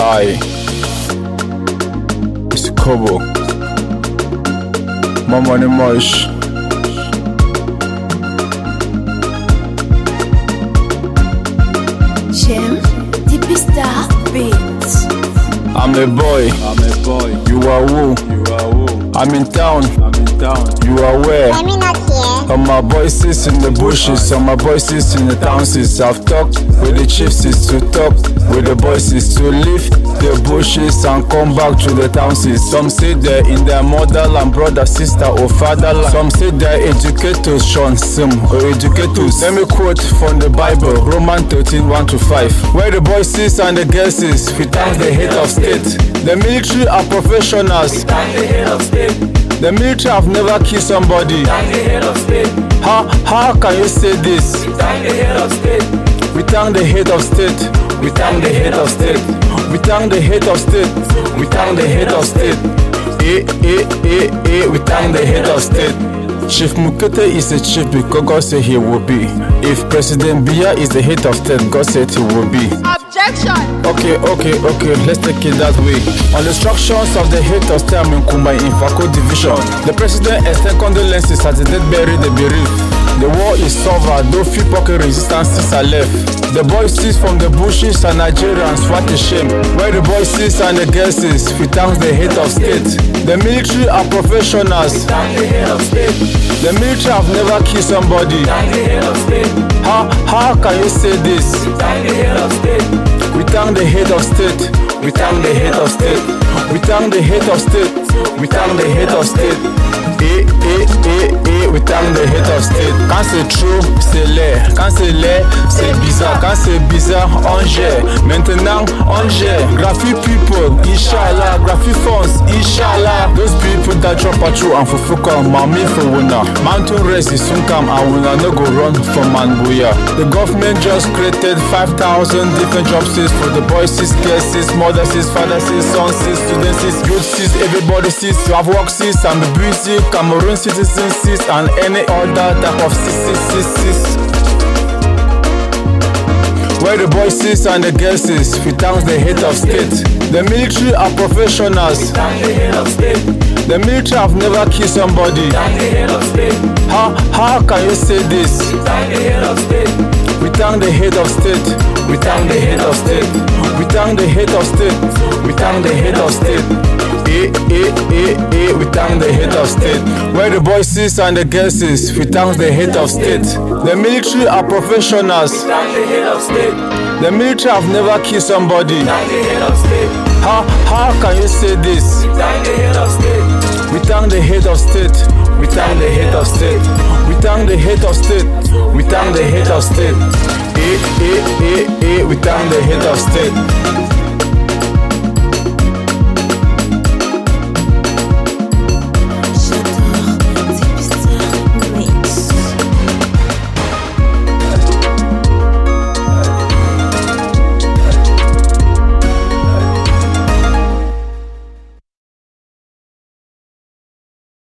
Aye, it's Kobo. More money, mush. Jim, DP Star Beats. I'm a boy. You are who? I'm in town. You are where? Let me not here. All my boys sits in the bushes, all my boys sits in the towns. I've talked with the chiefs is to talk with the boys is to leave the bushes and come back to the towns. Some say they're in their motherland, brother, sister or fatherland. Some say they're educators, Sean Sim or educators. Let me quote from the Bible, Romans 13:1-5. Where the boys sits and the girls is, we thank the head of state. The military are professionals. The military have never killed somebody. How can you say this? We thank the head of state. We thank the head of state. We thank the head of state. We thank the head of state. We thank the head of state. We thank the head of state. Chief Mukete is a chief because God said he will be. If President Biya is the head of state, God said he will be. Objection! Okay, let's take it that way. On the instructions of the head of state in Kumbai in Fako division, the president extended condolences as the dead buried the bereaved. The war is over, though few pocket resistances are left. The boys sits from the bushes and Nigerians, what a shame. Where the boys sits and the girls is, we thank the head of state. The military are professionals. The military have never killed somebody. How can you say this? We thank the head of state. We thank the head of state. We thank the head of state. We thank the head of state. We thank the head of state. We thank the head of state. Quand c'est trop, c'est laid. Quand c'est laid, c'est bizarre. Quand c'est bizarre, on gère. Maintenant, on gère. Graphic people, inshallah. Graphic funds, inshallah. Those people that drop a true and fufuka, mami for winner. Mountain race is soon come and winner no go run from Manbuya. The government just created 5,000 different jobs for the boys, girls, mothers, fathers, sons, students, youths, everybody sees. You have work sees and be busy. Cameroon citizens and any other type of cis. Where the boys sits and the girls is, we thank the head of state. The military are professionals. The military have never killed somebody. How can you say this? We thank the head of state. We thank the head of state. We thank the head of state. We thank the head of state. We thank the head of state. We thank the head of state. Where the boys sits and the girls is, we thank the head of state. The military are professionals. The military have never killed somebody. How can you say this? We thank the head of state. We thank the head of state. We thank the head of state. We thank the head of state. We thank the head of state. We thank the head of state.